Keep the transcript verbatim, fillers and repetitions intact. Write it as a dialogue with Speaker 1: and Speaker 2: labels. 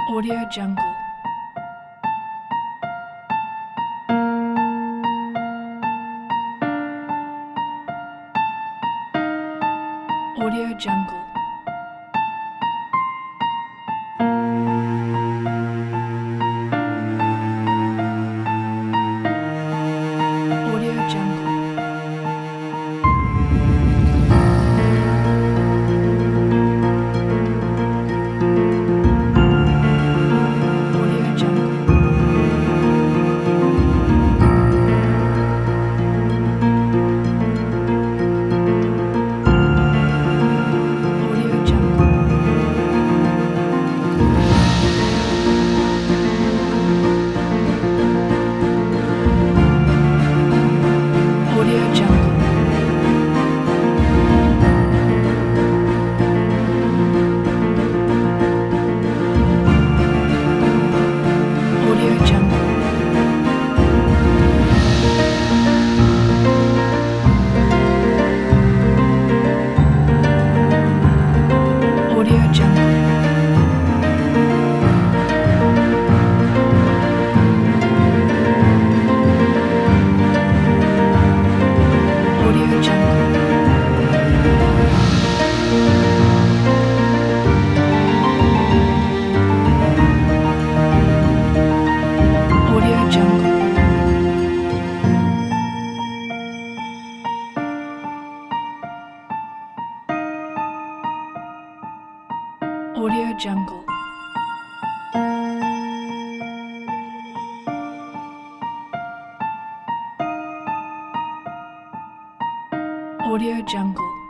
Speaker 1: Audio Jungle. Audio Jungle. Audio Jungle. Audio Jungle. Audio Jungle. Audio Jungle. Audio Jungle. Audio Jungle. Audio Jungle. Audio Jungle. Audio Jungle. Audio Jungle.